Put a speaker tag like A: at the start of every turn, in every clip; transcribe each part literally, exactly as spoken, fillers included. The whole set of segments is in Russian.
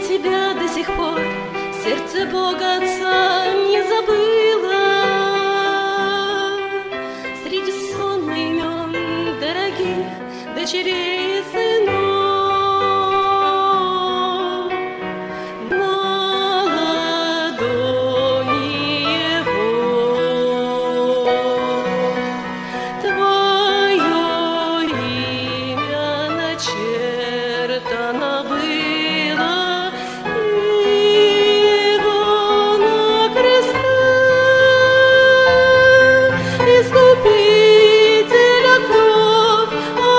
A: тебя до сих пор сердце Бога Отца не забыло. Среди сонма имен дорогих дочерей и сынов на ладони его твое имя начертано было, его на кресте искупителя кровь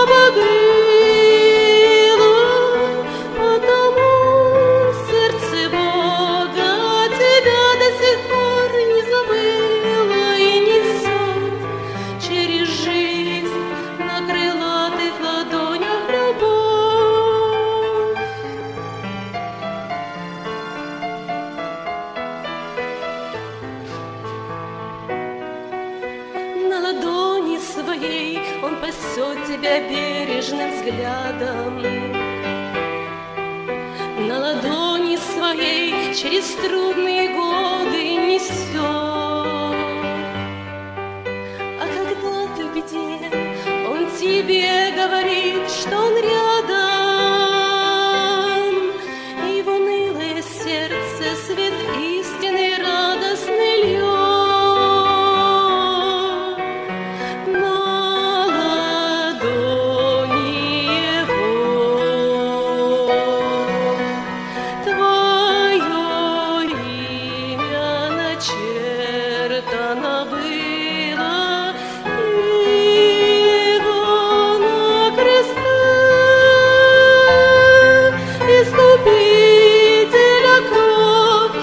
A: обогрела, потому сердце Бога тебя до сих пор не забыло и несет через жизнь на крылатых ладонях любовь. На ладони своей он пасет тебя бережным взглядом, на ладони своей через трудные годы несет. А когда ты в беде, он тебе говорит, что он рядом, и в унылое сердце свет истины радостный льет. На ладони его твое имя начертано было, его на кресте искупителя кровь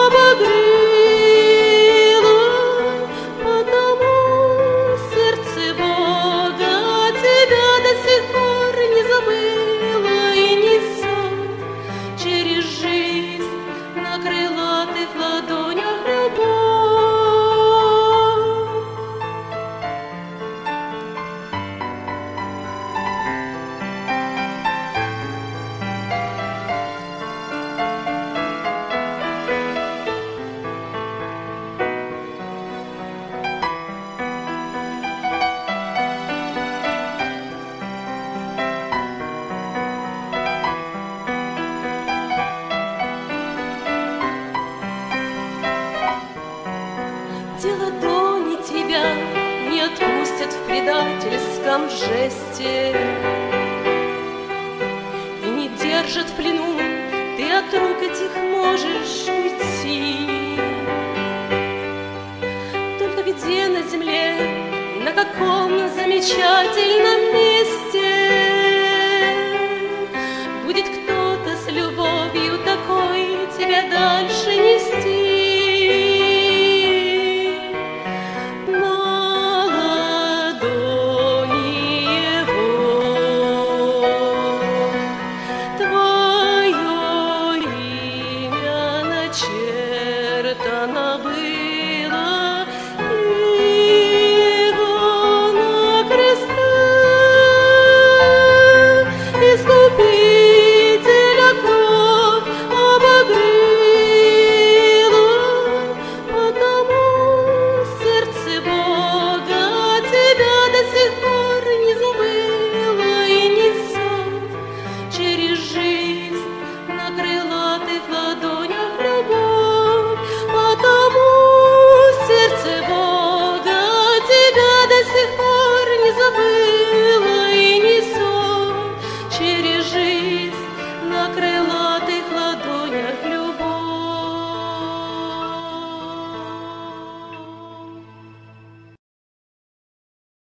A: обогрела, потому сердце Бога тебя до сих пор не забыло и несет через жизнь на крылатых ладонях любовь. Те ладони тебя не отпустят в предательском жесте и не держат в плену, ты от рук этих можешь уйти. Только где на земле, на каком замечательном месте будет кто-то с любовью такой тебя дальше нести.